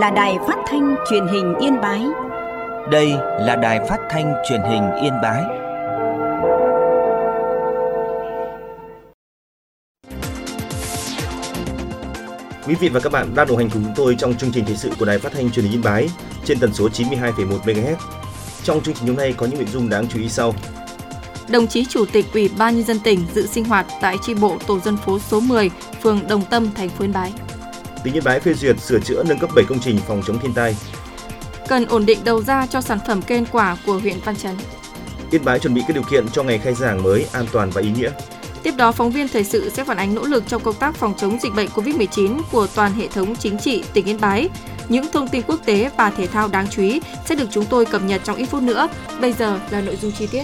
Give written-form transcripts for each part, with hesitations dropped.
là Đài Phát thanh Truyền hình Yên Bái. Đây là Đài Phát thanh Truyền hình Yên Bái. Quý vị và các bạn đang đồng hành cùng chúng tôi trong chương trình thời sự của Đài Phát thanh Truyền hình Yên Bái trên tần số 92,1 MHz. Trong chương trình hôm nay có những nội dung đáng chú ý sau. Đồng chí Chủ tịch Ủy ban Nhân dân tỉnh dự sinh hoạt tại chi bộ tổ dân phố số 10, phường Đồng Tâm, thành phố Yên Bái. Tỉnh Yên Bái phê duyệt sửa chữa nâng cấp 7 công trình phòng chống thiên tai. Cần ổn định đầu ra cho sản phẩm cây ăn quả của huyện Văn Chấn. Yên Bái chuẩn bị các điều kiện cho ngày khai giảng mới an toàn và ý nghĩa. Tiếp đó, phóng viên thời sự sẽ phản ánh nỗ lực trong công tác phòng chống dịch bệnh COVID-19 của toàn hệ thống chính trị tỉnh Yên Bái. Những thông tin quốc tế và thể thao đáng chú ý sẽ được chúng tôi cập nhật trong ít phút nữa. Bây giờ là nội dung chi tiết.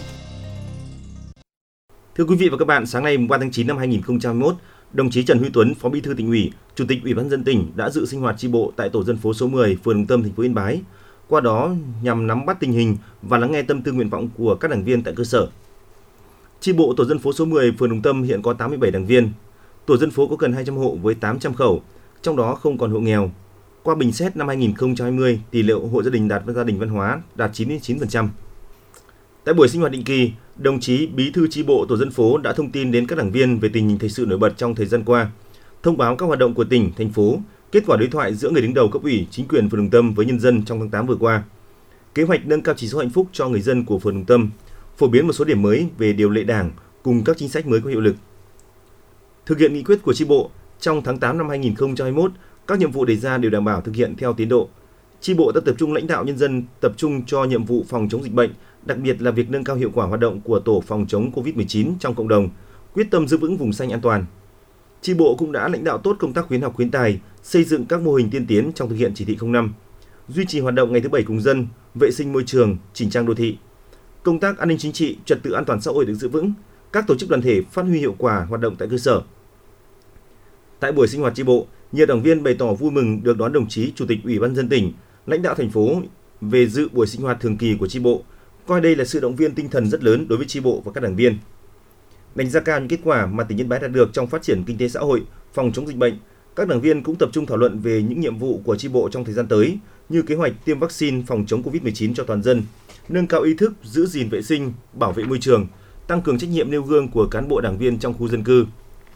Thưa quý vị và các bạn, sáng nay 3 tháng 9 năm 2021, đồng chí Trần Huy Tuấn, Phó Bí thư Tỉnh ủy, Chủ tịch Ủy ban nhân dân tỉnh đã dự sinh hoạt chi bộ tại tổ dân phố số 10, phường Đồng Tâm, thành phố Yên Bái. Qua đó nhằm nắm bắt tình hình và lắng nghe tâm tư nguyện vọng của các đảng viên tại cơ sở. Chi bộ tổ dân phố số 10, phường Đồng Tâm hiện có 87 đảng viên. Tổ dân phố có gần 200 hộ với 800 khẩu, trong đó không còn hộ nghèo. Qua bình xét năm 2020, tỷ lệ hộ gia đình đạt gia đình văn hóa đạt 99%. Tại buổi sinh hoạt định kỳ, đồng chí Bí thư chi bộ tổ dân phố đã thông tin đến các đảng viên về tình hình thời sự nổi bật trong thời gian qua, thông báo các hoạt động của tỉnh, thành phố, kết quả đối thoại giữa người đứng đầu cấp ủy, chính quyền phường Đồng Tâm với nhân dân trong tháng 8 vừa qua, kế hoạch nâng cao chỉ số hạnh phúc cho người dân của phường Đồng Tâm, phổ biến một số điểm mới về điều lệ Đảng cùng các chính sách mới có hiệu lực. Thực hiện nghị quyết của chi bộ, trong tháng 8 năm 2021, các nhiệm vụ đề ra đều đảm bảo thực hiện theo tiến độ. Chi bộ đã tập trung lãnh đạo nhân dân tập trung cho nhiệm vụ phòng chống dịch bệnh, đặc biệt là việc nâng cao hiệu quả hoạt động của tổ phòng chống COVID-19 trong cộng đồng, quyết tâm giữ vững vùng xanh an toàn. Chi bộ cũng đã lãnh đạo tốt công tác khuyến học khuyến tài, xây dựng các mô hình tiên tiến trong thực hiện chỉ thị 05, duy trì hoạt động ngày thứ 7 cùng dân, vệ sinh môi trường, chỉnh trang đô thị. Công tác an ninh chính trị, trật tự an toàn xã hội được giữ vững, các tổ chức đoàn thể phát huy hiệu quả hoạt động tại cơ sở. Tại buổi sinh hoạt chi bộ, nhiều đảng viên bày tỏ vui mừng được đón đồng chí Chủ tịch Ủy ban nhân dân tỉnh, lãnh đạo thành phố về dự buổi sinh hoạt thường kỳ của chi bộ, coi đây là sự động viên tinh thần rất lớn đối với chi bộ và các đảng viên. Đánh giá cao những kết quả mà tỉnh Yên Bái đạt được trong phát triển kinh tế xã hội, phòng chống dịch bệnh, các đảng viên cũng tập trung thảo luận về những nhiệm vụ của chi bộ trong thời gian tới, như kế hoạch tiêm vaccine phòng chống COVID-19 cho toàn dân, nâng cao ý thức giữ gìn vệ sinh, bảo vệ môi trường, tăng cường trách nhiệm nêu gương của cán bộ đảng viên trong khu dân cư.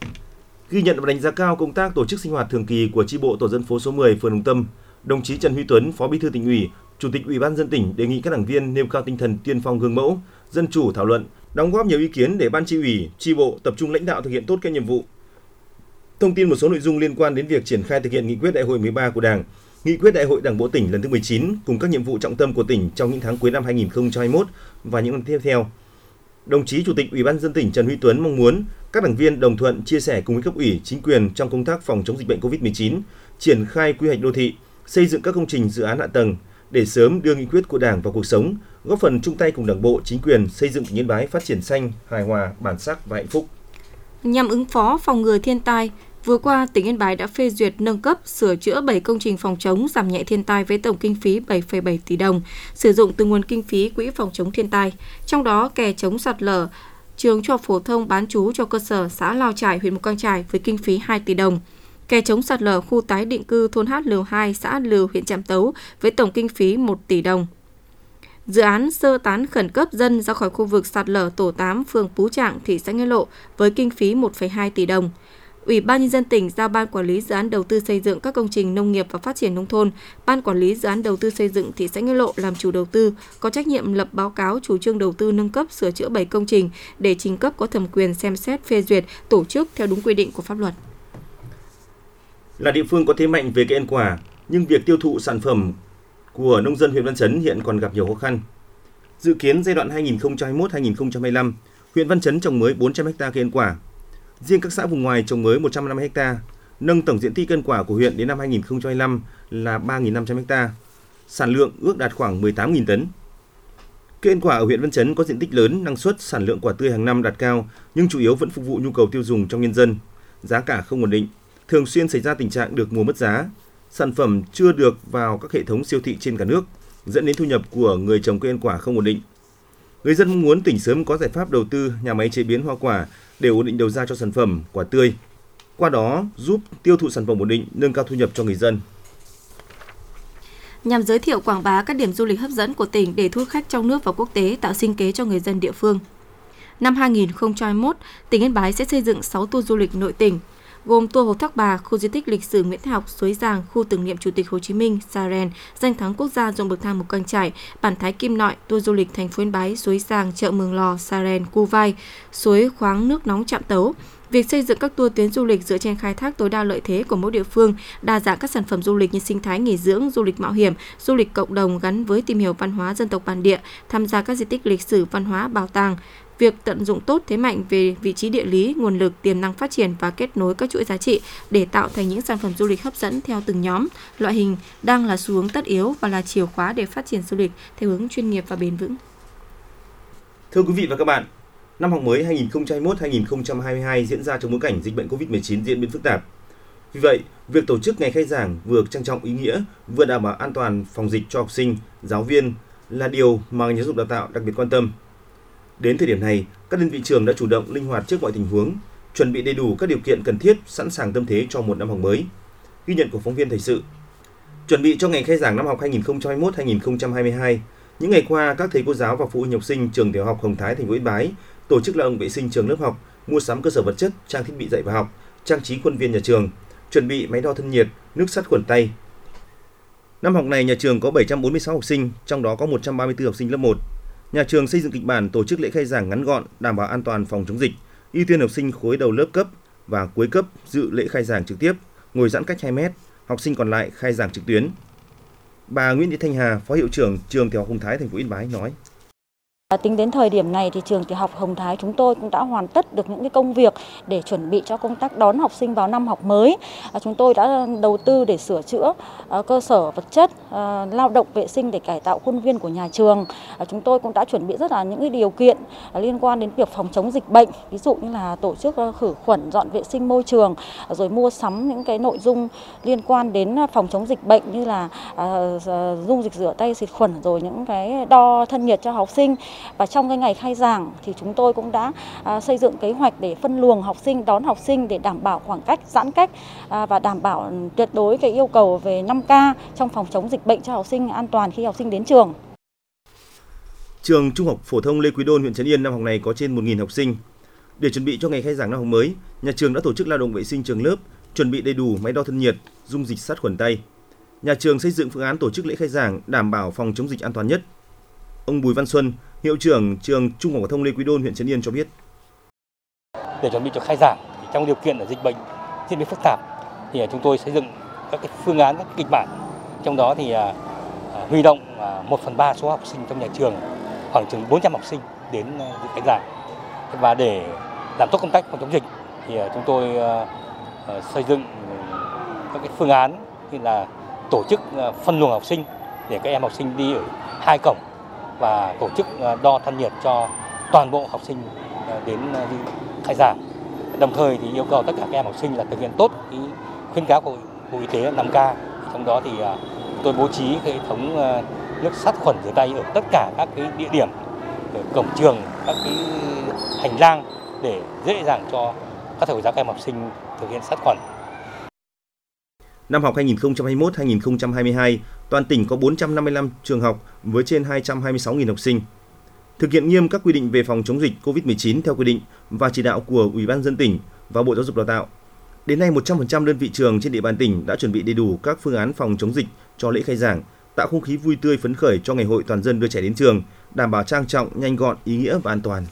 Ghi nhận và đánh giá cao công tác tổ chức sinh hoạt thường kỳ của chi bộ tổ dân phố số 10, phường Đồng Tâm, đồng chí Trần Huy Tuấn, Phó Bí thư Tỉnh ủy, Chủ tịch Ủy ban nhân dân tỉnh đề nghị các đảng viên nêu cao tinh thần tiên phong gương mẫu, dân chủ thảo luận, đóng góp nhiều ý kiến để ban chi ủy, chi bộ tập trung lãnh đạo thực hiện tốt các nhiệm vụ. Thông tin một số nội dung liên quan đến việc triển khai thực hiện nghị quyết Đại hội 13 của Đảng, nghị quyết Đại hội Đảng bộ tỉnh lần thứ 19 cùng các nhiệm vụ trọng tâm của tỉnh trong những tháng cuối năm 2021 và những năm tiếp theo. Đồng chí Chủ tịch Ủy ban nhân dân tỉnh Trần Huy Tuấn mong muốn các đảng viên đồng thuận chia sẻ cùng với cấp ủy, chính quyền trong công tác phòng chống dịch bệnh COVID-19, triển khai quy hoạch đô thị, xây dựng các công trình dự án hạ tầng để sớm đưa nghị quyết của Đảng vào cuộc sống, góp phần chung tay cùng Đảng bộ, chính quyền xây dựng tỉnh Yên Bái phát triển xanh, hài hòa, bản sắc và hạnh phúc. Nhằm ứng phó phòng ngừa thiên tai, vừa qua tỉnh Yên Bái đã phê duyệt nâng cấp, sửa chữa 7 công trình phòng chống giảm nhẹ thiên tai với tổng kinh phí 7,7 tỷ đồng, sử dụng từ nguồn kinh phí Quỹ phòng chống thiên tai. Trong đó, kè chống sạt lở, trường cho phổ thông bán trú cho cơ sở xã Lao Trải, huyện Mù Cang Chải với kinh phí 2 tỷ đồng. Kè chống sạt lở khu tái định cư thôn Hát Lều 2, xã Lều, huyện Trạm Tấu với tổng kinh phí 1 tỷ đồng. Dự án sơ tán khẩn cấp dân ra khỏi khu vực sạt lở tổ 8, phường Pú Trạng, thị xã Nghĩa Lộ với kinh phí 1,2 tỷ đồng. Ủy ban nhân dân tỉnh giao Ban Quản lý Dự án Đầu tư xây dựng các công trình nông nghiệp và phát triển nông thôn, Ban Quản lý Dự án Đầu tư xây dựng thị xã Nghĩa Lộ làm chủ đầu tư, có trách nhiệm lập báo cáo chủ trương đầu tư nâng cấp, sửa chữa 7 công trình để trình cấp có thẩm quyền xem xét phê duyệt, tổ chức theo đúng quy định của pháp luật. Là địa phương có thế mạnh về cây ăn quả, nhưng việc tiêu thụ sản phẩm của nông dân huyện Văn Chấn hiện còn gặp nhiều khó khăn. Dự kiến giai đoạn 2021-2025, huyện Văn Chấn trồng mới 400 ha cây ăn quả. Riêng các xã vùng ngoài trồng mới 150 ha, nâng tổng diện tích cây ăn quả của huyện đến năm 2025 là 3.500 ha. Sản lượng ước đạt khoảng 18.000 tấn. Cây ăn quả ở huyện Văn Chấn có diện tích lớn, năng suất, sản lượng quả tươi hàng năm đạt cao, nhưng chủ yếu vẫn phục vụ nhu cầu tiêu dùng trong nhân dân. Giá cả không ổn định, thường xuyên xảy ra tình trạng được mùa mất giá. Sản phẩm chưa được vào các hệ thống siêu thị trên cả nước, dẫn đến thu nhập của người trồng cây ăn quả không ổn định. Người dân mong muốn tỉnh sớm có giải pháp đầu tư nhà máy chế biến hoa quả để ổn định đầu ra cho sản phẩm quả tươi. Qua đó giúp tiêu thụ sản phẩm ổn định, nâng cao thu nhập cho người dân. nhằm giới thiệu quảng bá các điểm du lịch hấp dẫn của tỉnh để thu hút khách trong nước và quốc tế, tạo sinh kế cho người dân địa phương. Năm 2021, tỉnh Yên Bái sẽ xây dựng 6 tour du lịch nội tỉnh, gồm tour Hồ Thác Bà, khu di tích lịch sử Nguyễn Thái Học, Suối Giàng, khu tưởng niệm Chủ tịch Hồ Chí Minh, Sa Rèn, danh thắng quốc gia ruộng bậc thang Mù Căng Chải, bản Thái Kim Nội, tour du lịch thành phố Yên Bái, Suối Giàng, chợ Mường Lò, Sa Rèn, Cu Vai, suối khoáng nước nóng Trạm Tấu. Việc xây dựng các tour tuyến du lịch dựa trên khai thác tối đa lợi thế của mỗi địa phương, đa dạng các sản phẩm du lịch như sinh thái nghỉ dưỡng, du lịch mạo hiểm, du lịch cộng đồng gắn với tìm hiểu văn hóa dân tộc bản địa, tham gia các di tích lịch sử, văn hóa, bảo tàng. Việc tận dụng tốt thế mạnh về vị trí địa lý, nguồn lực, tiềm năng phát triển và kết nối các chuỗi giá trị để tạo thành những sản phẩm du lịch hấp dẫn theo từng nhóm, loại hình đang là xu hướng tất yếu và là chìa khóa để phát triển du lịch theo hướng chuyên nghiệp và bền vững. Thưa quý vị và các bạn, năm học mới 2021-2022 diễn ra trong bối cảnh dịch bệnh COVID-19 diễn biến phức tạp. Vì vậy, việc tổ chức ngày khai giảng vừa trang trọng ý nghĩa, vừa đảm bảo an toàn phòng dịch cho học sinh, giáo viên là điều mà ngành giáo dục đào tạo đặc biệt quan tâm. Đến thời điểm này, các đơn vị trường đã chủ động linh hoạt trước mọi tình huống, chuẩn bị đầy đủ các điều kiện cần thiết, sẵn sàng tâm thế cho một năm học mới. Ghi nhận của phóng viên thời sự. Chuẩn bị cho ngày khai giảng năm học 2021-2022, những ngày qua, các thầy cô giáo và phụ huynh học sinh trường tiểu học Hồng Thái thành phố Yên Bái tổ chức lao động vệ sinh trường lớp học, mua sắm cơ sở vật chất, trang thiết bị dạy và học, trang trí khuôn viên nhà trường, chuẩn bị máy đo thân nhiệt, nước sát khuẩn tay. Năm học này, nhà trường có 746 học sinh, trong đó có 134 học sinh lớp 1. Nhà trường xây dựng kịch bản tổ chức lễ khai giảng ngắn gọn, đảm bảo an toàn phòng chống dịch, ưu tiên học sinh khối đầu lớp cấp và cuối cấp dự lễ khai giảng trực tiếp, ngồi giãn cách 2 mét, học sinh còn lại khai giảng trực tuyến. Bà Nguyễn Thị Thanh Hà, Phó hiệu trưởng trường tiểu học Hồng Thái thành phố Yên Bái nói: Tính đến thời điểm này thì trường tiểu học Hồng Thái chúng tôi cũng đã hoàn tất được những cái công việc để chuẩn bị cho công tác đón học sinh vào năm học mới. Chúng tôi đã đầu tư để sửa chữa cơ sở vật chất, lao động vệ sinh để cải tạo khuôn viên của nhà trường. Chúng tôi cũng đã chuẩn bị rất là những cái điều kiện liên quan đến việc phòng chống dịch bệnh, ví dụ như là tổ chức khử khuẩn, dọn vệ sinh môi trường, rồi mua sắm những cái nội dung liên quan đến phòng chống dịch bệnh như là dung dịch rửa tay, xịt khuẩn, rồi những cái đo thân nhiệt cho học sinh. Và trong cái ngày khai giảng thì chúng tôi cũng đã xây dựng kế hoạch để phân luồng học sinh, đón học sinh để đảm bảo khoảng cách, giãn cách và đảm bảo tuyệt đối cái yêu cầu về 5K trong phòng chống dịch bệnh cho học sinh an toàn khi học sinh đến trường. Trường Trung học phổ thông Lê Quý Đôn, huyện Trấn Yên năm học này có trên 1.000 học sinh. Để chuẩn bị cho ngày khai giảng năm học mới, nhà trường đã tổ chức lao động vệ sinh trường lớp, chuẩn bị đầy đủ máy đo thân nhiệt, dung dịch sát khuẩn tay. Nhà trường xây dựng phương án tổ chức lễ khai giảng đảm bảo phòng chống dịch an toàn nhất. Ông Bùi Văn Xuân, hiệu trưởng trường Trung học phổ thông Lê Quý Đôn, huyện Trấn Yên cho biết: Để chuẩn bị cho khai giảng, trong điều kiện dịch bệnh diễn biến phức tạp, thì chúng tôi xây dựng các cái phương án, các kịch bản. Trong đó thì huy động 1/3 số học sinh trong nhà trường, khoảng chừng 400 học sinh đến dự khai giảng. Và để làm tốt công tác phòng chống dịch, thì chúng tôi xây dựng các cái phương án như là tổ chức phân luồng học sinh để các em học sinh đi ở 2 cổng và tổ chức đo thân nhiệt cho toàn bộ học sinh đến khai giảng. Đồng thời thì yêu cầu tất cả các em học sinh là thực hiện tốt cái khuyến cáo của Bộ Y tế 5K. Trong đó thì tôi bố trí hệ thống nước sát khuẩn rửa tay ở tất cả các cái địa điểm, ở cổng trường, các cái hành lang để dễ dàng cho các thầy cô giáo, các em học sinh thực hiện sát khuẩn. Năm học 2021-2022, toàn tỉnh có 455 trường học với trên 226.000 học sinh. Thực hiện nghiêm các quy định về phòng chống dịch COVID-19 theo quy định và chỉ đạo của Ủy ban nhân dân tỉnh và Bộ Giáo dục Đào tạo. Đến nay, 100% đơn vị trường trên địa bàn tỉnh đã chuẩn bị đầy đủ các phương án phòng chống dịch cho lễ khai giảng, tạo không khí vui tươi phấn khởi cho ngày hội toàn dân đưa trẻ đến trường, đảm bảo trang trọng, nhanh gọn, ý nghĩa và an toàn.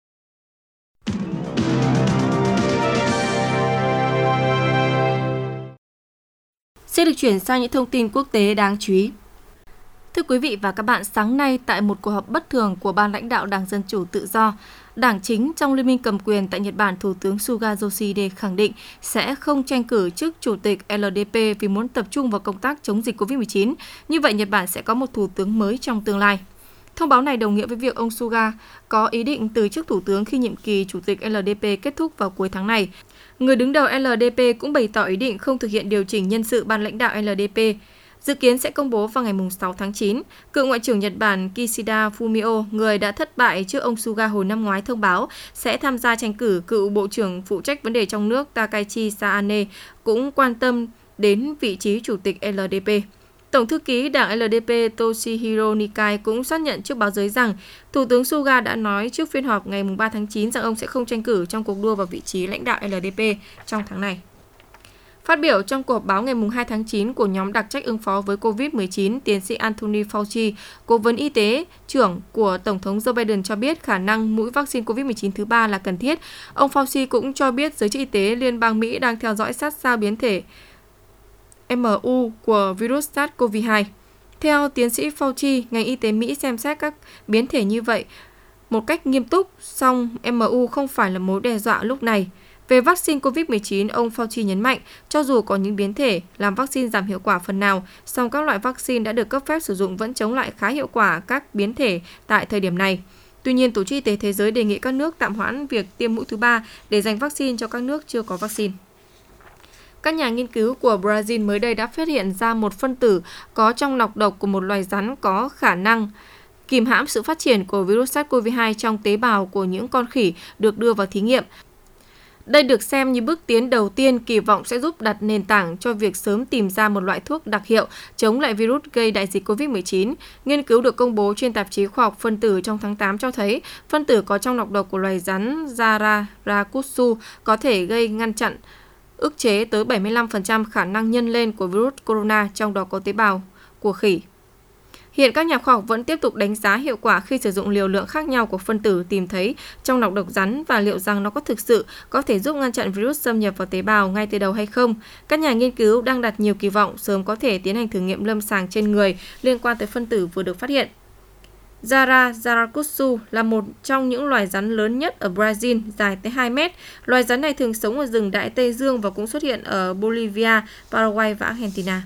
Sẽ được chuyển sang những thông tin quốc tế đáng chú ý. Thưa quý vị và các bạn, sáng nay tại một cuộc họp bất thường của Ban lãnh đạo Đảng Dân Chủ Tự Do, đảng chính trong liên minh cầm quyền tại Nhật Bản, Thủ tướng Suga Yoshihide khẳng định sẽ không tranh cử chức chủ tịch LDP vì muốn tập trung vào công tác chống dịch COVID-19. Như vậy, Nhật Bản sẽ có một thủ tướng mới trong tương lai. Thông báo này đồng nghĩa với việc ông Suga có ý định từ chức thủ tướng khi nhiệm kỳ chủ tịch LDP kết thúc vào cuối tháng này. Người đứng đầu LDP cũng bày tỏ ý định không thực hiện điều chỉnh nhân sự ban lãnh đạo LDP. Dự kiến sẽ công bố vào ngày 6 tháng 9. Cựu Ngoại trưởng Nhật Bản Kishida Fumio, người đã thất bại trước ông Suga hồi năm ngoái, thông báo sẽ tham gia tranh cử. Cựu Bộ trưởng phụ trách vấn đề trong nước Takaichi Saane cũng quan tâm đến vị trí chủ tịch LDP. Tổng thư ký đảng LDP Toshihiro Nikai cũng xác nhận trước báo giới rằng Thủ tướng Suga đã nói trước phiên họp ngày 3 tháng 9 rằng ông sẽ không tranh cử trong cuộc đua vào vị trí lãnh đạo LDP trong tháng này. Phát biểu trong cuộc họp báo ngày 2 tháng 9 của nhóm đặc trách ứng phó với COVID-19, tiến sĩ Anthony Fauci, cố vấn y tế trưởng của Tổng thống Joe Biden cho biết khả năng mũi vaccine COVID-19 thứ 3 là cần thiết. Ông Fauci cũng cho biết giới chức y tế Liên bang Mỹ đang theo dõi sát sao biến thể MU của virus SARS-CoV-2. Theo tiến sĩ Fauci, ngành y tế Mỹ xem xét các biến thể như vậy một cách nghiêm túc, song MU không phải là mối đe dọa lúc này. Về vaccine COVID-19, ông Fauci nhấn mạnh, cho dù có những biến thể làm vaccine giảm hiệu quả phần nào, song các loại vaccine đã được cấp phép sử dụng vẫn chống lại khá hiệu quả các biến thể tại thời điểm này. Tuy nhiên, Tổ chức Y tế Thế giới đề nghị các nước tạm hoãn việc tiêm mũi thứ 3 để dành vaccine cho các nước chưa có vaccine. Các nhà nghiên cứu của Brazil mới đây đã phát hiện ra một phân tử có trong nọc độc của một loài rắn có khả năng kìm hãm sự phát triển của virus SARS-CoV-2 trong tế bào của những con khỉ được đưa vào thí nghiệm. Đây được xem như bước tiến đầu tiên kỳ vọng sẽ giúp đặt nền tảng cho việc sớm tìm ra một loại thuốc đặc hiệu chống lại virus gây đại dịch COVID-19. Nghiên cứu được công bố trên tạp chí khoa học phân tử trong tháng 8 cho thấy phân tử có trong nọc độc của loài rắn Zararacutsu có thể gây ngăn chặn ức chế tới 75% khả năng nhân lên của virus corona, trong đó có tế bào của khỉ. Hiện các nhà khoa học vẫn tiếp tục đánh giá hiệu quả khi sử dụng liều lượng khác nhau của phân tử tìm thấy trong nọc độc rắn và liệu rằng nó có thực sự có thể giúp ngăn chặn virus xâm nhập vào tế bào ngay từ đầu hay không. Các nhà nghiên cứu đang đặt nhiều kỳ vọng sớm có thể tiến hành thử nghiệm lâm sàng trên người liên quan tới phân tử vừa được phát hiện. Zararacutsu là một trong những loài rắn lớn nhất ở Brazil, dài tới 2 mét. Loài rắn này thường sống ở rừng Đại Tây Dương và cũng xuất hiện ở Bolivia, Paraguay và Argentina.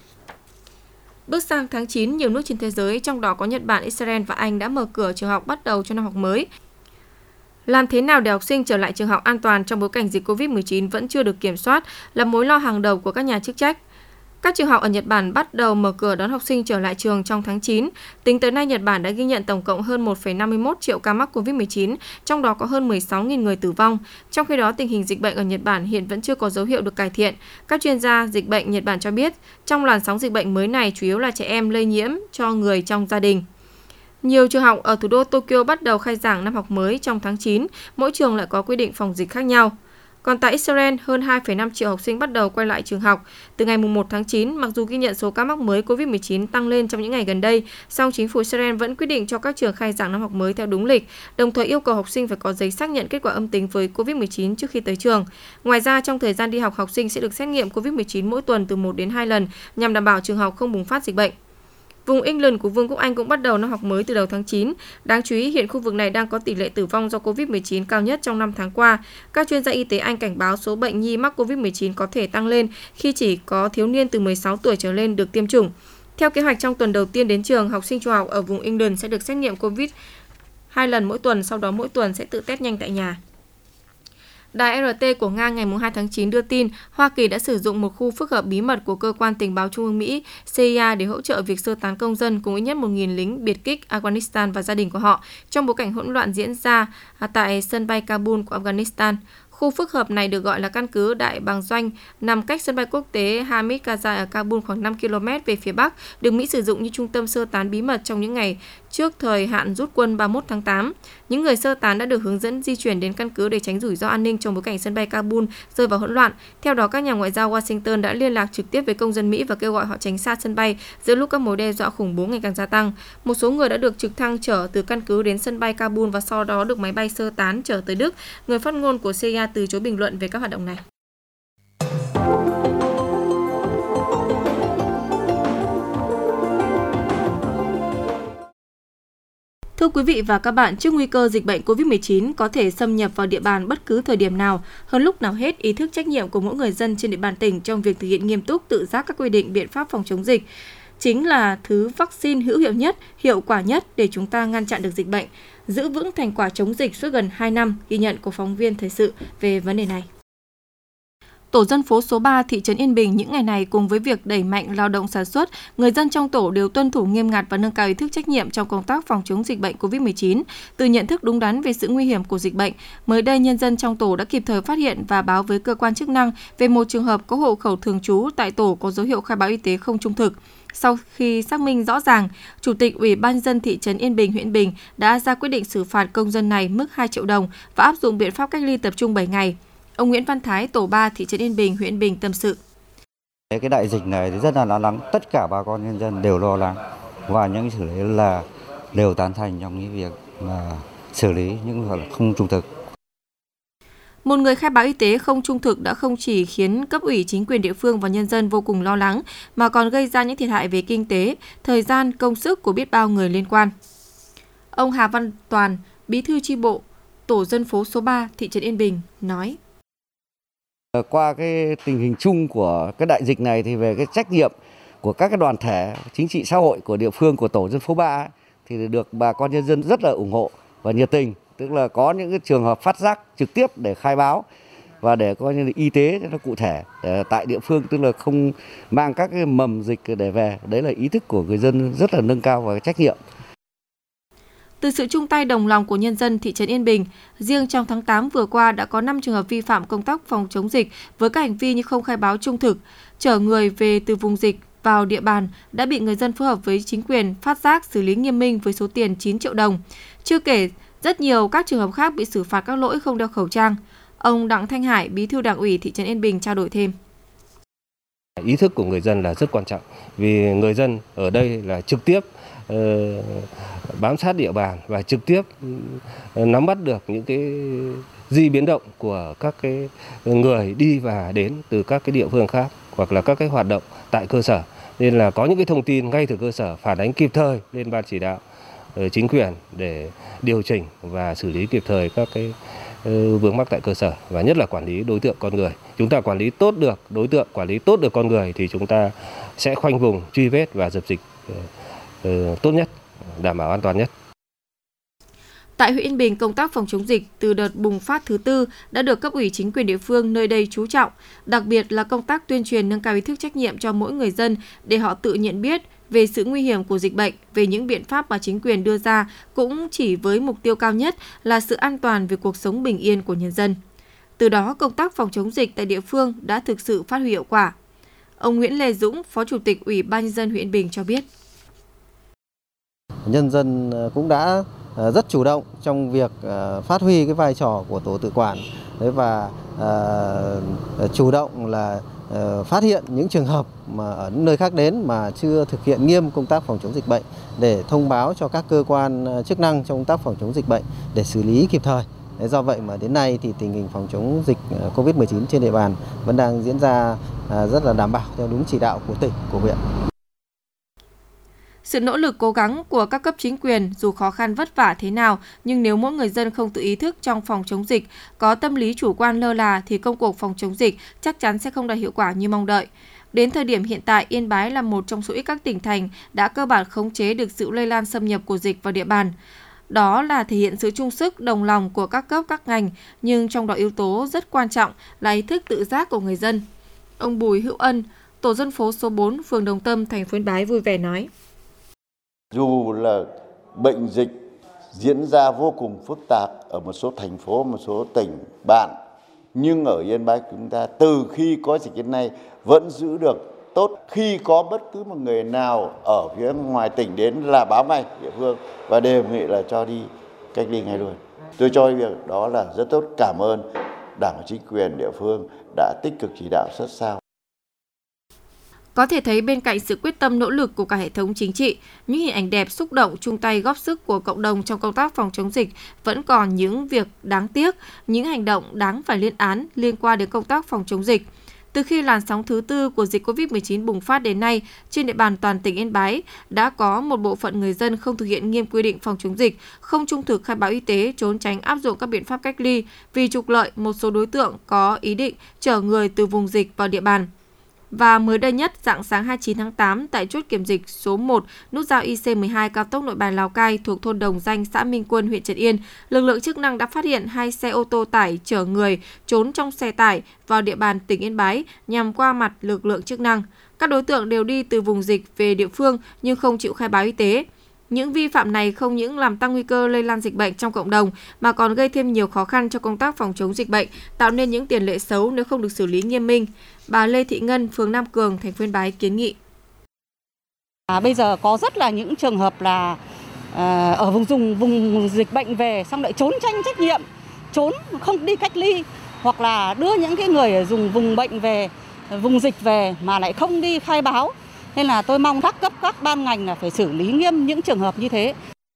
Bước sang tháng 9, nhiều nước trên thế giới, trong đó có Nhật Bản, Israel và Anh đã mở cửa trường học bắt đầu cho năm học mới. Làm thế nào để học sinh trở lại trường học an toàn trong bối cảnh dịch COVID-19 vẫn chưa được kiểm soát là mối lo hàng đầu của các nhà chức trách. Các trường học ở Nhật Bản bắt đầu mở cửa đón học sinh trở lại trường trong tháng 9. Tính tới nay, Nhật Bản đã ghi nhận tổng cộng hơn 1,51 triệu ca mắc COVID-19, trong đó có hơn 16.000 người tử vong. Trong khi đó, tình hình dịch bệnh ở Nhật Bản hiện vẫn chưa có dấu hiệu được cải thiện. Các chuyên gia dịch bệnh Nhật Bản cho biết, trong làn sóng dịch bệnh mới này chủ yếu là trẻ em lây nhiễm cho người trong gia đình. Nhiều trường học ở thủ đô Tokyo bắt đầu khai giảng năm học mới trong tháng 9, mỗi trường lại có quy định phòng dịch khác nhau. Còn tại Israel, hơn 2,5 triệu học sinh bắt đầu quay lại trường học. Từ ngày 1 tháng 9, mặc dù ghi nhận số ca mắc mới COVID-19 tăng lên trong những ngày gần đây, song chính phủ Israel vẫn quyết định cho các trường khai giảng năm học mới theo đúng lịch, đồng thời yêu cầu học sinh phải có giấy xác nhận kết quả âm tính với COVID-19 trước khi tới trường. Ngoài ra, trong thời gian đi học, học sinh sẽ được xét nghiệm COVID-19 mỗi tuần từ 1 đến 2 lần nhằm đảm bảo trường học không bùng phát dịch bệnh. Vùng England của Vương quốc Anh cũng bắt đầu năm học mới từ đầu tháng 9. Đáng chú ý, hiện khu vực này đang có tỷ lệ tử vong do COVID-19 cao nhất trong 5 tháng qua. Các chuyên gia y tế Anh cảnh báo số bệnh nhi mắc COVID-19 có thể tăng lên khi chỉ có thiếu niên từ 16 tuổi trở lên được tiêm chủng. Theo kế hoạch, trong tuần đầu tiên đến trường, học sinh trung học ở vùng England sẽ được xét nghiệm COVID 2 lần mỗi tuần, sau đó mỗi tuần sẽ tự test nhanh tại nhà. Đài RT của Nga ngày 2 tháng 9 đưa tin Hoa Kỳ đã sử dụng một khu phức hợp bí mật của Cơ quan Tình báo Trung ương Mỹ CIA để hỗ trợ việc sơ tán công dân cùng ít nhất 1.000 lính biệt kích Afghanistan và gia đình của họ trong bối cảnh hỗn loạn diễn ra tại sân bay Kabul của Afghanistan. Khu phức hợp này được gọi là căn cứ Đại Bàng Doanh, nằm cách sân bay quốc tế Hamid Karzai ở Kabul khoảng 5 km về phía bắc, được Mỹ sử dụng như trung tâm sơ tán bí mật trong những ngày trước thời hạn rút quân 31 tháng 8. Những người sơ tán đã được hướng dẫn di chuyển đến căn cứ để tránh rủi ro an ninh trong bối cảnh sân bay Kabul rơi vào hỗn loạn. Theo đó, các nhà ngoại giao Washington đã liên lạc trực tiếp với công dân Mỹ và kêu gọi họ tránh xa sân bay giữa lúc các mối đe dọa khủng bố ngày càng gia tăng. Một số người đã được trực thăng chở từ căn cứ đến sân bay Kabul và sau đó được máy bay sơ tán chở tới Đức. Người phát ngôn của CIA từ chối bình luận về các hoạt động này. Thưa quý vị và các bạn, trước nguy cơ dịch bệnh COVID-19 có thể xâm nhập vào địa bàn bất cứ thời điểm nào, hơn lúc nào hết, ý thức trách nhiệm của mỗi người dân trên địa bàn tỉnh trong việc thực hiện nghiêm túc tự giác các quy định biện pháp phòng chống dịch chính là thứ vaccine hữu hiệu nhất, hiệu quả nhất để chúng ta ngăn chặn được dịch bệnh, giữ vững thành quả chống dịch suốt gần 2 năm, ghi nhận của phóng viên thời sự về vấn đề này. Tổ dân phố số 3 thị trấn Yên Bình những ngày này cùng với việc đẩy mạnh lao động sản xuất, người dân trong tổ đều tuân thủ nghiêm ngặt và nâng cao ý thức trách nhiệm trong công tác phòng chống dịch bệnh COVID-19. Từ nhận thức đúng đắn về sự nguy hiểm của dịch bệnh, mới đây nhân dân trong tổ đã kịp thời phát hiện và báo với cơ quan chức năng về một trường hợp có hộ khẩu thường trú tại tổ có dấu hiệu khai báo y tế không trung thực. Sau khi xác minh rõ ràng, Chủ tịch Ủy ban nhân dân thị trấn Yên Bình, huyện Yên Bình đã ra quyết định xử phạt công dân này mức 2 triệu đồng và áp dụng biện pháp cách ly tập trung 7 ngày. Ông Nguyễn Văn Thái, tổ 3 thị trấn Yên Bình, huyện Yên Bình tâm sự. Cái đại dịch này thì rất là lo lắng, tất cả bà con nhân dân đều lo lắng và những xử lý là đều tán thành trong cái việc mà xử lý những người không trung thực. Một người khai báo y tế không trung thực đã không chỉ khiến cấp ủy chính quyền địa phương và nhân dân vô cùng lo lắng, mà còn gây ra những thiệt hại về kinh tế, thời gian, công sức của biết bao người liên quan. Ông Hà Văn Toàn, Bí thư chi bộ, tổ dân phố số 3, thị trấn Yên Bình, nói. Qua cái tình hình chung của cái đại dịch này thì về cái trách nhiệm của các cái đoàn thể chính trị xã hội của địa phương của tổ dân phố 3 thì được bà con nhân dân rất là ủng hộ và nhiệt tình. Tức là có những cái trường hợp phát giác trực tiếp để khai báo và để coi như là y tế nó cụ thể tại địa phương, tức là không mang các cái mầm dịch để về. Đấy là ý thức của người dân rất là nâng cao và trách nhiệm. Từ sự chung tay đồng lòng của nhân dân thị trấn Yên Bình, riêng trong tháng 8 vừa qua đã có 5 trường hợp vi phạm công tác phòng chống dịch với các hành vi như không khai báo trung thực, chở người về từ vùng dịch vào địa bàn đã bị người dân phối hợp với chính quyền phát giác xử lý nghiêm minh với số tiền 9 triệu đồng. Chưa kể, rất nhiều các trường hợp khác bị xử phạt các lỗi không đeo khẩu trang. Ông Đặng Thanh Hải, Bí thư Đảng ủy thị trấn Yên Bình trao đổi thêm. Ý thức của người dân là rất quan trọng vì người dân ở đây là trực tiếp bám sát địa bàn và trực tiếp nắm bắt được những cái di biến động của các cái người đi và đến từ các cái địa phương khác hoặc là các cái hoạt động tại cơ sở, nên là có những cái thông tin ngay từ cơ sở phản ánh kịp thời lên ban chỉ đạo chính quyền để điều chỉnh và xử lý kịp thời các cái vướng mắc tại cơ sở, và nhất là quản lý đối tượng con người. Chúng ta quản lý tốt được đối tượng, quản lý tốt được con người thì chúng ta sẽ khoanh vùng, truy vết và dập dịch tốt nhất, đảm bảo an toàn nhất. Tại huyện Yên Bình, công tác phòng chống dịch từ đợt bùng phát thứ tư đã được cấp ủy chính quyền địa phương nơi đây chú trọng, đặc biệt là công tác tuyên truyền nâng cao ý thức trách nhiệm cho mỗi người dân để họ tự nhận biết về sự nguy hiểm của dịch bệnh, về những biện pháp mà chính quyền đưa ra cũng chỉ với mục tiêu cao nhất là sự an toàn về cuộc sống bình yên của nhân dân. Từ đó, công tác phòng chống dịch tại địa phương đã thực sự phát huy hiệu quả. Ông Nguyễn Lê Dũng, Phó Chủ tịch Ủy ban nhân dân huyện Yên Bình cho biết. Nhân dân cũng đã rất chủ động trong việc phát huy cái vai trò của tổ tự quản và chủ động là phát hiện những trường hợp mà ở nơi khác đến mà chưa thực hiện nghiêm công tác phòng chống dịch bệnh để thông báo cho các cơ quan chức năng trong công tác phòng chống dịch bệnh để xử lý kịp thời. Do vậy mà đến nay thì tình hình phòng chống dịch COVID-19 trên địa bàn vẫn đang diễn ra rất là đảm bảo theo đúng chỉ đạo của tỉnh, của huyện. Sự nỗ lực cố gắng của các cấp chính quyền dù khó khăn vất vả thế nào, nhưng nếu mỗi người dân không tự ý thức trong phòng chống dịch, có tâm lý chủ quan lơ là thì công cuộc phòng chống dịch chắc chắn sẽ không đạt hiệu quả như mong đợi. Đến thời điểm hiện tại, Yên Bái là một trong số ít các tỉnh thành đã cơ bản khống chế được sự lây lan xâm nhập của dịch vào địa bàn. Đó là thể hiện sự chung sức, đồng lòng của các cấp, các ngành, nhưng trong đó yếu tố rất quan trọng là ý thức tự giác của người dân. Ông Bùi Hữu Ân, tổ dân phố số 4, phường Đồng Tâm, thành phố Yên Bái vui vẻ nói. Dù là bệnh dịch diễn ra vô cùng phức tạp ở một số thành phố, một số tỉnh, bạn, nhưng ở Yên Bái chúng ta từ khi có dịch đến nay vẫn giữ được tốt. Khi có bất cứ một người nào ở phía ngoài tỉnh đến là báo ngay địa phương và đề nghị là cho đi cách ly ngay luôn. Tôi cho việc đó là rất tốt. Cảm ơn Đảng và chính quyền địa phương đã tích cực chỉ đạo sát sao. Có thể thấy bên cạnh sự quyết tâm nỗ lực của cả hệ thống chính trị, những hình ảnh đẹp xúc động chung tay góp sức của cộng đồng trong công tác phòng chống dịch vẫn còn những việc đáng tiếc, những hành động đáng phải lên án liên quan đến công tác phòng chống dịch. Từ khi làn sóng thứ tư của dịch COVID-19 bùng phát đến nay, trên địa bàn toàn tỉnh Yên Bái đã có một bộ phận người dân không thực hiện nghiêm quy định phòng chống dịch, không trung thực khai báo y tế, trốn tránh áp dụng các biện pháp cách ly. Vì trục lợi, một số đối tượng có ý định chở người từ vùng dịch vào địa bàn. Và mới đây nhất, rạng sáng 29 tháng 8, tại chốt kiểm dịch số 1, nút giao IC12 cao tốc Nội Bài Lào Cai thuộc thôn Đồng Danh, xã Minh Quân, huyện Trấn Yên, lực lượng chức năng đã phát hiện 2 xe ô tô tải chở người trốn trong xe tải vào địa bàn tỉnh Yên Bái nhằm qua mặt lực lượng chức năng. Các đối tượng đều đi từ vùng dịch về địa phương nhưng không chịu khai báo y tế. Những vi phạm này không những làm tăng nguy cơ lây lan dịch bệnh trong cộng đồng mà còn gây thêm nhiều khó khăn cho công tác phòng chống dịch bệnh, tạo nên những tiền lệ xấu nếu không được xử lý nghiêm minh. Bà Lê Thị Ngân, phường Nam Cường, thành phố Yên Bái kiến nghị. Bây giờ có rất là những trường hợp là ở vùng dịch bệnh về xong lại trốn tránh trách nhiệm, trốn không đi cách ly, hoặc là đưa những cái người ở vùng bệnh về, vùng dịch về mà lại không đi khai báo. Nên là tôi mong các cấp, các ban ngành là phải xử lý nghiêm những trường hợp như thế.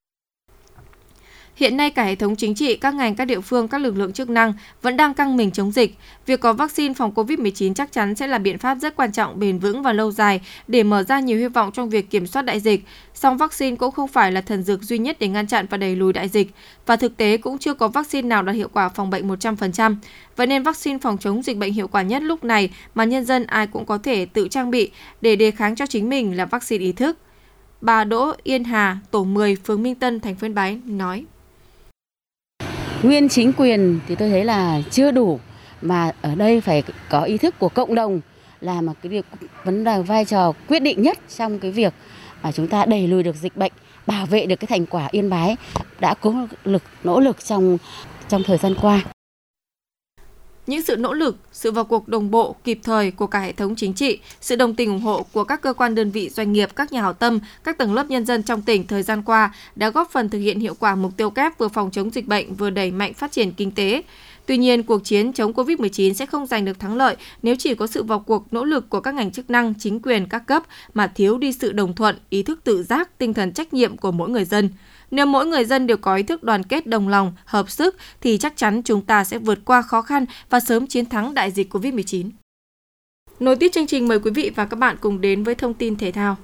Hiện nay cả hệ thống chính trị, các ngành, các địa phương, các lực lượng chức năng vẫn đang căng mình chống dịch. Việc có vaccine phòng COVID-19 chắc chắn sẽ là biện pháp rất quan trọng, bền vững và lâu dài để mở ra nhiều hy vọng trong việc kiểm soát đại dịch. Song vaccine cũng không phải là thần dược duy nhất để ngăn chặn và đẩy lùi đại dịch. Và thực tế cũng chưa có vaccine nào đạt hiệu quả phòng bệnh 100%. Vậy nên vaccine phòng chống dịch bệnh hiệu quả nhất lúc này mà nhân dân ai cũng có thể tự trang bị để đề kháng cho chính mình là vaccine ý thức. Bà Đỗ Yên Hà, tổ 10, phường Minh Tân, thành phố Yên Bái nói. Nguyên chính quyền thì tôi thấy là chưa đủ, mà ở đây phải có ý thức của cộng đồng là một cái vấn đề vai trò quyết định nhất trong cái việc mà chúng ta đẩy lùi được dịch bệnh, bảo vệ được cái thành quả Yên Bái đã nỗ lực trong thời gian qua. Những sự nỗ lực, sự vào cuộc đồng bộ, kịp thời của cả hệ thống chính trị, sự đồng tình ủng hộ của các cơ quan đơn vị doanh nghiệp, các nhà hảo tâm, các tầng lớp nhân dân trong tỉnh thời gian qua đã góp phần thực hiện hiệu quả mục tiêu kép vừa phòng chống dịch bệnh vừa đẩy mạnh phát triển kinh tế. Tuy nhiên, cuộc chiến chống Covid-19 sẽ không giành được thắng lợi nếu chỉ có sự vào cuộc nỗ lực của các ngành chức năng, chính quyền các cấp mà thiếu đi sự đồng thuận, ý thức tự giác, tinh thần trách nhiệm của mỗi người dân. Nếu mỗi người dân đều có ý thức đoàn kết đồng lòng, hợp sức thì chắc chắn chúng ta sẽ vượt qua khó khăn và sớm chiến thắng đại dịch Covid-19. Nối tiếp chương trình, mời quý vị và các bạn cùng đến với thông tin thể thao.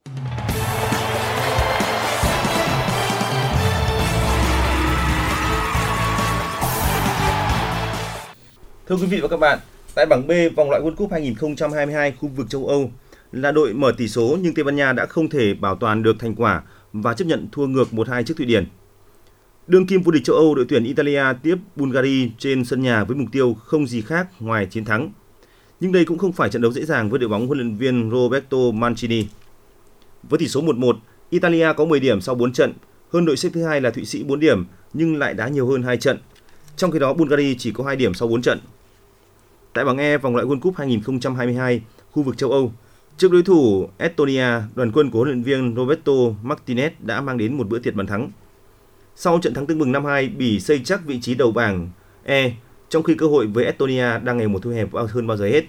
Thưa quý vị và các bạn, tại bảng B vòng loại World Cup 2022 khu vực châu Âu là đội mở tỷ số nhưng Tây Ban Nha đã không thể bảo toàn được thành quả và chấp nhận thua ngược 1-2 trước Thụy Điển. Đương kim vô địch châu Âu, đội tuyển Italia tiếp Bulgaria trên sân nhà với mục tiêu không gì khác ngoài chiến thắng. Nhưng đây cũng không phải trận đấu dễ dàng với đội bóng huấn luyện viên Roberto Mancini. Với tỷ số 1-1, Italia có 10 điểm sau 4 trận, hơn đội xếp thứ hai là Thụy Sĩ 4 điểm nhưng lại đá nhiều hơn 2 trận. Trong khi đó, Bulgaria chỉ có 2 điểm sau 4 trận. Tại bảng E vòng loại World Cup 2022 khu vực châu Âu, trước đối thủ Estonia, đoàn quân của huấn luyện viên Roberto Martinez đã mang đến một bữa tiệc bàn thắng. Sau trận thắng tưng bừng 5-2, Bỉ xây chắc vị trí đầu bảng E, trong khi cơ hội với Estonia đang ngày một thu hẹp hơn bao giờ hết.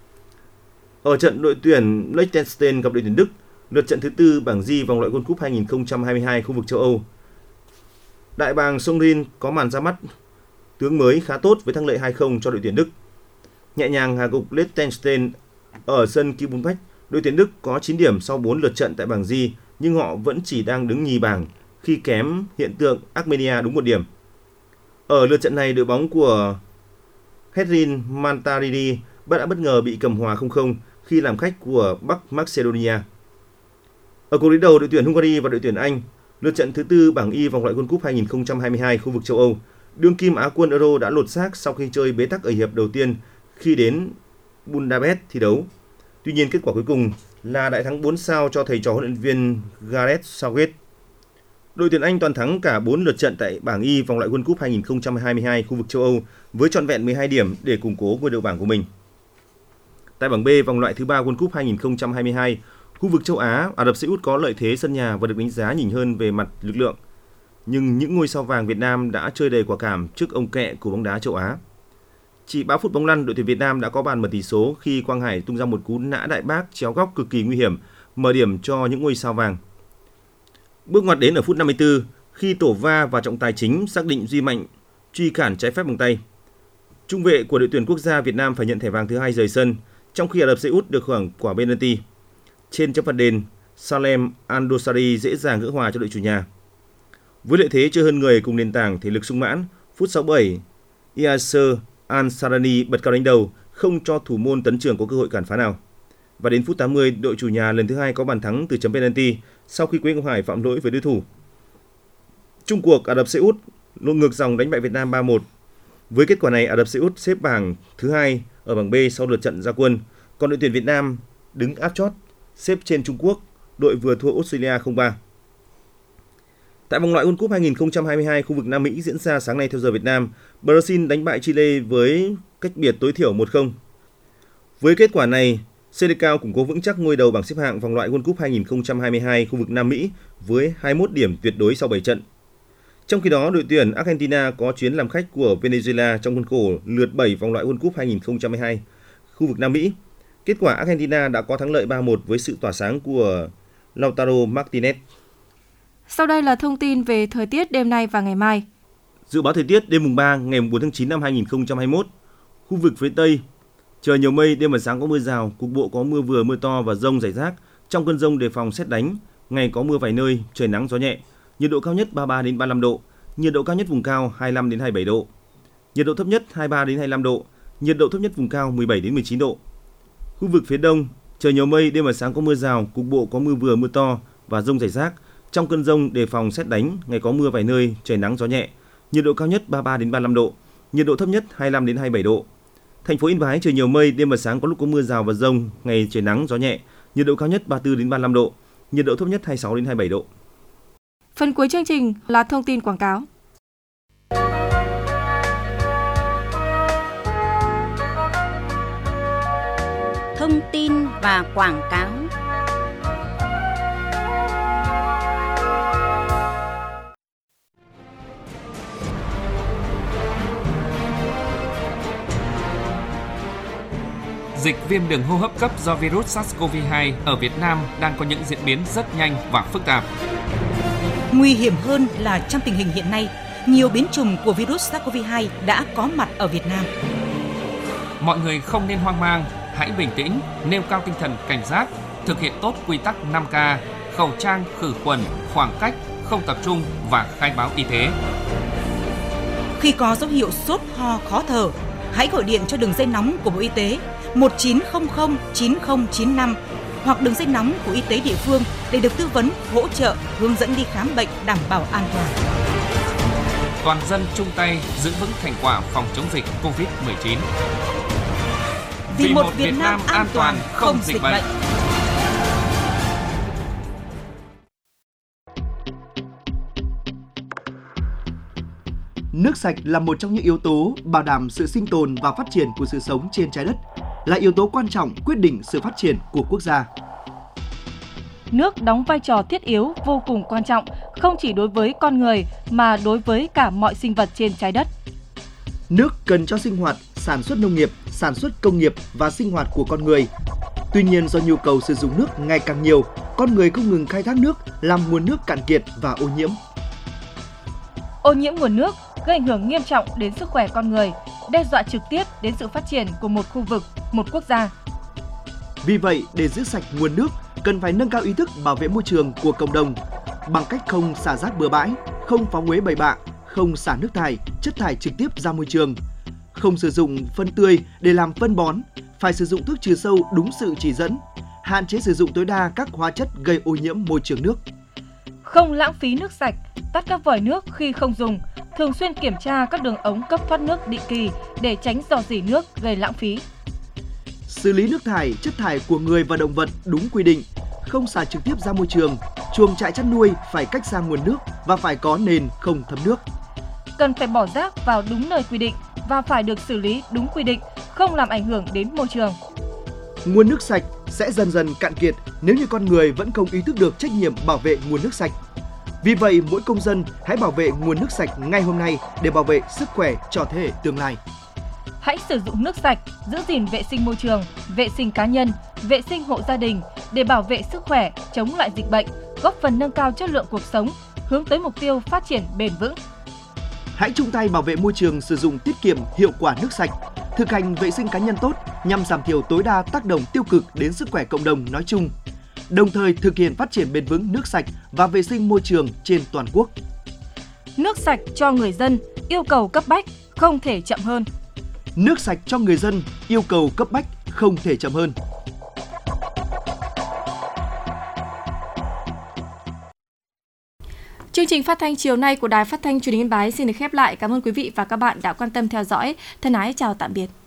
Ở trận đội tuyển Liechtenstein gặp đội tuyển Đức, lượt trận thứ tư bảng G vòng loại World Cup 2022 khu vực châu Âu, đại bàng Songrin có màn ra mắt tướng mới khá tốt với thắng lợi 2-0 cho đội tuyển Đức. Nhẹ nhàng hạ gục Liechtenstein ở sân Kibunpech, đội tuyển Đức có 9 điểm sau 4 lượt trận tại bảng G, nhưng họ vẫn chỉ đang đứng nhì bảng khi kém hiện tượng Armenia đúng 1 điểm. Ở lượt trận này, đội bóng của Hedrin Mantaridi đã bất ngờ bị cầm hòa 0-0 khi làm khách của Bắc Macedonia. Ở cuộc đối đầu đội tuyển Hungary và đội tuyển Anh, lượt trận thứ tư bảng Y vòng loại World Cup 2022 khu vực châu Âu, đương kim Á quân Euro đã lột xác sau khi chơi bế tắc ở hiệp đầu tiên khi đến Budapest thi đấu. Tuy nhiên, kết quả cuối cùng là đại thắng 4 sao cho thầy trò huấn luyện viên Gareth Southgate. Đội tuyển Anh toàn thắng cả 4 lượt trận tại bảng Y vòng loại World Cup 2022 khu vực châu Âu với trọn vẹn 12 điểm để củng cố ngôi đầu bảng của mình. Tại bảng B vòng loại thứ 3 World Cup 2022, khu vực châu Á, Ả Rập Xê Út có lợi thế sân nhà và được đánh giá nhỉnh hơn về mặt lực lượng. Nhưng những ngôi sao vàng Việt Nam đã chơi đầy quả cảm trước ông kẹ của bóng đá châu Á. Chỉ 3 phút bóng lăn, đội tuyển Việt Nam đã có bàn mở tỷ số khi Quang Hải tung ra một cú nã đại bác chéo góc cực kỳ nguy hiểm, mở điểm cho những ngôi sao vàng. Bước ngoặt đến ở phút 54 khi Tổ Va và trọng tài chính xác định Duy Mạnh truy cản trái phép bằng tay. Trung vệ của đội tuyển quốc gia Việt Nam phải nhận thẻ vàng thứ 2 rời sân, trong khi Ả Rập Xê Út được hưởng quả penalty. Trên chấm phạt đền, Salem Al-Dosari dễ dàng gỡ hòa cho đội chủ nhà. Với lợi thế chơi hơn người cùng nền tảng thể lực sung mãn, phút 67, Yasser Al-Sarani bật cao đánh đầu, không cho thủ môn Tấn Trường có cơ hội cản phá nào. Và đến phút 80, đội chủ nhà lần thứ 2 có bàn thắng từ chấm penalty sau khi Quế Ngọc Hải phạm lỗi với đối thủ. Chung cuộc, Ả Rập Xê Út lội ngược dòng đánh bại Việt Nam 3-1. Với kết quả này, Ả Rập Xê Út xếp bảng thứ 2 ở bảng B sau lượt trận ra quân, còn đội tuyển Việt Nam đứng áp chót xếp trên Trung Quốc, đội vừa thua Australia 0-3. Tại vòng loại World Cup 2022 khu vực Nam Mỹ diễn ra sáng nay theo giờ Việt Nam, Brazil đánh bại Chile với cách biệt tối thiểu 1-0. Với kết quả này, Senegal củng cố vững chắc ngôi đầu bảng xếp hạng vòng loại World Cup 2022 khu vực Nam Mỹ với 21 điểm tuyệt đối sau 7 trận. Trong khi đó, đội tuyển Argentina có chuyến làm khách của Venezuela trong khuôn khổ lượt 7 vòng loại World Cup 2022 khu vực Nam Mỹ. Kết quả Argentina đã có thắng lợi 3-1 với sự tỏa sáng của Lautaro Martinez. Sau đây là thông tin về thời tiết đêm nay và ngày mai. Dự báo thời tiết đêm mùng 3 ngày 4 tháng 9 năm 2021. Khu vực phía Tây, trời nhiều mây, đêm và sáng có mưa rào, cục bộ có mưa vừa mưa to và dông rải rác. Trong cơn dông đề phòng sét đánh, ngày có mưa vài nơi, trời nắng gió nhẹ. Nhiệt độ cao nhất 33 đến 35 độ, nhiệt độ cao nhất vùng cao 25 đến 27 độ. Nhiệt độ thấp nhất 23 đến 25 độ, nhiệt độ thấp nhất vùng cao 17 đến 19 độ. Khu vực phía Đông, trời nhiều mây, đêm và sáng có mưa rào, cục bộ có mưa vừa mưa to và dông rải rác. Trong cơn dông đề phòng sét đánh, ngày có mưa vài nơi, trời nắng gió nhẹ. Nhiệt độ cao nhất 33 đến 35 độ, nhiệt độ thấp nhất 25 đến 27 độ. Thành phố Yên Bái trời nhiều mây, đêm và sáng có lúc có mưa rào và dông, ngày trời nắng gió nhẹ. Nhiệt độ cao nhất 34 đến 35 độ, nhiệt độ thấp nhất 26 đến 27 độ. Phần cuối chương trình là thông tin quảng cáo. Thông tin và quảng cáo. Dịch viêm đường hô hấp cấp do virus SARS-CoV-2 ở Việt Nam đang có những diễn biến rất nhanh và phức tạp. Nguy hiểm hơn là trong tình hình hiện nay, nhiều biến chủng của virus SARS-CoV-2 đã có mặt ở Việt Nam. Mọi người không nên hoang mang, hãy bình tĩnh, nêu cao tinh thần cảnh giác, thực hiện tốt quy tắc 5K, khẩu trang, khử khuẩn, khoảng cách, không tập trung và khai báo y tế. Khi có dấu hiệu sốt, ho, khó thở, hãy gọi điện cho đường dây nóng của Bộ Y tế 1900 9095 hoặc đường dây nóng của y tế địa phương để được tư vấn, hỗ trợ, hướng dẫn đi khám bệnh đảm bảo an toàn. Toàn dân chung tay giữ vững thành quả phòng chống dịch COVID-19. Vì một Việt Nam an toàn, không dịch bệnh. Nước sạch là một trong những yếu tố bảo đảm sự sinh tồn và phát triển của sự sống trên trái đất, là yếu tố quan trọng quyết định sự phát triển của quốc gia. Nước đóng vai trò thiết yếu vô cùng quan trọng, không chỉ đối với con người mà đối với cả mọi sinh vật trên trái đất. Nước cần cho sinh hoạt, sản xuất nông nghiệp, sản xuất công nghiệp và sinh hoạt của con người. Tuy nhiên, do nhu cầu sử dụng nước ngày càng nhiều, con người không ngừng khai thác nước làm nguồn nước cạn kiệt và ô nhiễm. Ô nhiễm nguồn nước gây ảnh hưởng nghiêm trọng đến sức khỏe con người, đe dọa trực tiếp đến sự phát triển của một khu vực, một quốc gia. Vì vậy, để giữ sạch nguồn nước, cần phải nâng cao ý thức bảo vệ môi trường của cộng đồng bằng cách không xả rác bừa bãi, không phóng uế bậy bạ, không xả nước thải, chất thải trực tiếp ra môi trường, không sử dụng phân tươi để làm phân bón, phải sử dụng thuốc trừ sâu đúng sự chỉ dẫn, hạn chế sử dụng tối đa các hóa chất gây ô nhiễm môi trường nước. Không lãng phí nước sạch, tắt các vòi nước khi không dùng, thường xuyên kiểm tra các đường ống cấp thoát nước định kỳ để tránh rò rỉ nước gây lãng phí. Xử lý nước thải, chất thải của người và động vật đúng quy định, không xả trực tiếp ra môi trường. Chuồng trại chăn nuôi phải cách xa nguồn nước và phải có nền không thấm nước. Cần phải bỏ rác vào đúng nơi quy định và phải được xử lý đúng quy định, không làm ảnh hưởng đến môi trường. Nguồn nước sạch sẽ dần dần cạn kiệt nếu như con người vẫn không ý thức được trách nhiệm bảo vệ nguồn nước sạch. Vì vậy, mỗi công dân hãy bảo vệ nguồn nước sạch ngay hôm nay để bảo vệ sức khỏe cho thế hệ tương lai. Hãy sử dụng nước sạch, giữ gìn vệ sinh môi trường, vệ sinh cá nhân, vệ sinh hộ gia đình để bảo vệ sức khỏe, chống lại dịch bệnh, góp phần nâng cao chất lượng cuộc sống, hướng tới mục tiêu phát triển bền vững. Hãy chung tay bảo vệ môi trường, sử dụng tiết kiệm hiệu quả nước sạch, thực hành vệ sinh cá nhân tốt nhằm giảm thiểu tối đa tác động tiêu cực đến sức khỏe cộng đồng nói chung, đồng thời thực hiện phát triển bền vững nước sạch và vệ sinh môi trường trên toàn quốc. Nước sạch cho người dân, yêu cầu cấp bách, không thể chậm hơn. Nước sạch cho người dân, yêu cầu cấp bách, không thể chậm hơn. Chương trình phát thanh chiều nay của Đài Phát thanh Truyền hình Yên Bái xin được khép lại. Cảm ơn quý vị và các bạn đã quan tâm theo dõi. Thân ái chào tạm biệt.